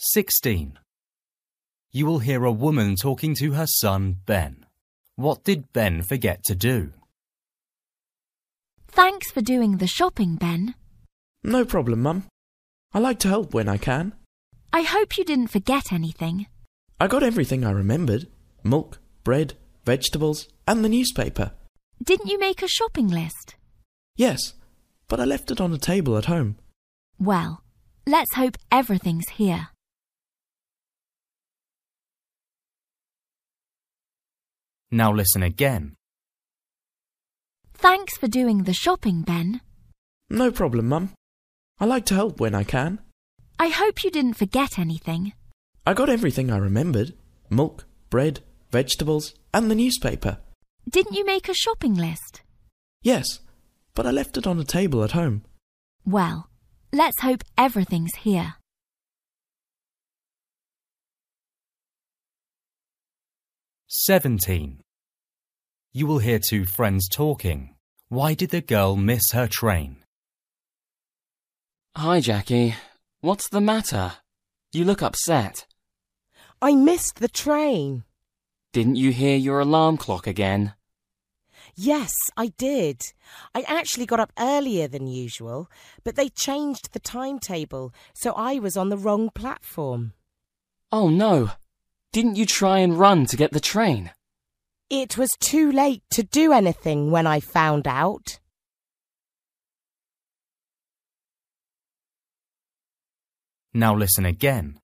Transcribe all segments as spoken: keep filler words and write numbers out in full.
sixteen. You will hear a woman talking to her son, Ben. What did Ben forget to do? Thanks for doing the shopping, Ben. No problem, Mum. I like to help when I can. I hope you didn't forget anything. I got everything I remembered. Milk, bread, vegetables, and the newspaper. Didn't you make a shopping list? Yes, but I left it on the table at home. Well, let's hope everything's here. Now listen again. Thanks for doing the shopping, Ben. No problem, Mum. I like to help when I can. I hope you didn't forget anything. I got everything I remembered. Milk, bread, vegetables, and the newspaper. Didn't you make a shopping list? Yes, but I left it on the table at home. Well, let's hope everything's here. seventeen. You will hear two friends talking. Why did the girl miss her train? Hi, Jackie. What's the matter? You look upset. I missed the train. Didn't you hear your alarm clock again? Yes, I did. I actually got up earlier than usual, but they changed the timetable, so I was on the wrong platform. Oh no! Didn't you try and run to get the train? It was too late to do anything when I found out. Now listen again.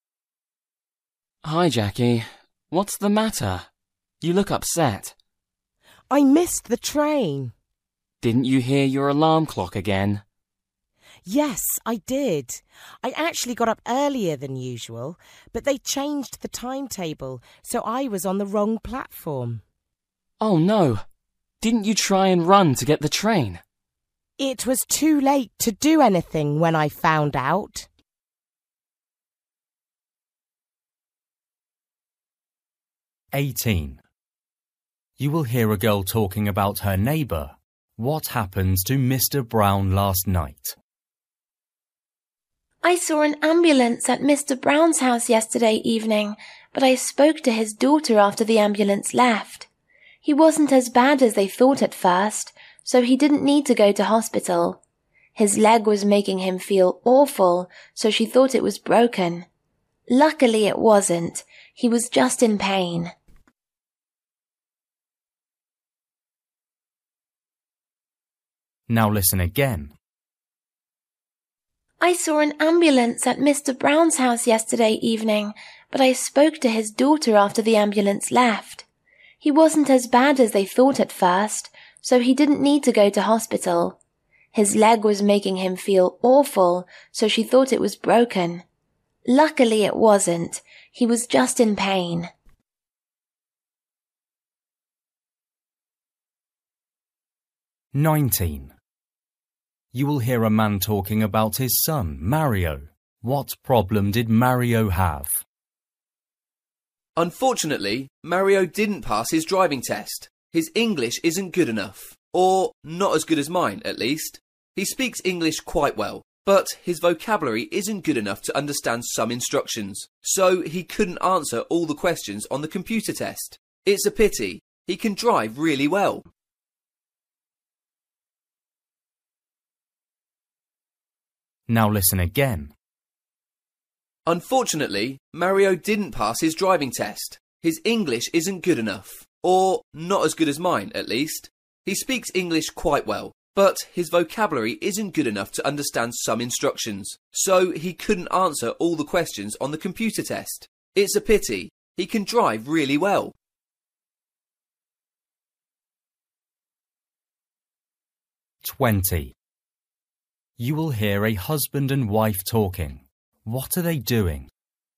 Hi, Jackie. What's the matter? You look upset. I missed the train. Didn't you hear your alarm clock again? Yes, I did. I actually got up earlier than usual, but they changed the timetable, so I was on the wrong platform. Oh no! Didn't you try and run to get the train? It was too late to do anything when I found out. eighteen. You will hear a girl talking about her neighbour. What happened to Mister Brown last night? I saw an ambulance at Mister Brown's house yesterday evening, but I spoke to his daughter after the ambulance left. He wasn't as bad as they thought at first, so he didn't need to go to hospital. His leg was making him feel awful, so she thought it was broken. Luckily it wasn't. He was just in pain. Now listen again. I saw an ambulance at Mister Brown's house yesterday evening, but I spoke to his daughter after the ambulance left. He wasn't as bad as they thought at first, so he didn't need to go to hospital. His leg was making him feel awful, so she thought it was broken. Luckily it wasn't. He was just in pain. nineteen. You will hear a man talking about his son, Mario. What problem did Mario have? Unfortunately, Mario didn't pass his driving test. His English isn't good enough. Or not as good as mine, at least. He speaks English quite well, but his vocabulary isn't good enough to understand some instructions, so he couldn't answer all the questions on the computer test. It's a pity. He can drive really well. Now listen again. Unfortunately, Mario didn't pass his driving test. His English isn't good enough. Or not as good as mine, at least. He speaks English quite well, but his vocabulary isn't good enough to understand some instructions, so he couldn't answer all the questions on the computer test. It's a pity. He can drive really well. twenty. You will hear a husband and wife talking. What are they doing?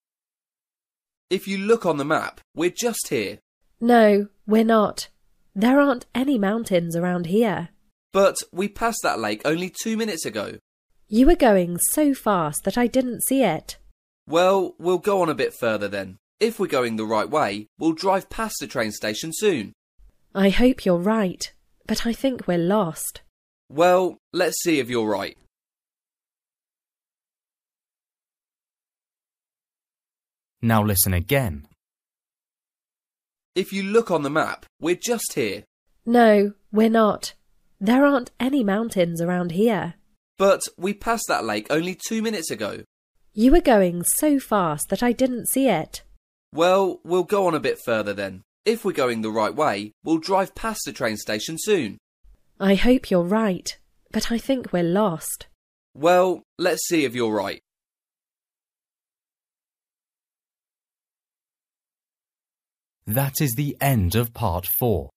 If you look on the map, we're just here. No, we're not. There aren't any mountains around here. But we passed that lake only two minutes ago. You were going so fast that I didn't see it. Well, we'll go on a bit further then. If we're going the right way, we'll drive past the train station soon. I hope you're right, but I think we're lost. Well, let's see if you're right. Now listen again. If you look on the map, we're just here. No, we're not. There aren't any mountains around here. But we passed that lake only two minutes ago. You were going so fast that I didn't see it. Well, we'll go on a bit further then. If we're going the right way, we'll drive past the train station soon. I hope you're right, but I think we're lost. Well, let's see if you're right. That is the end of part four.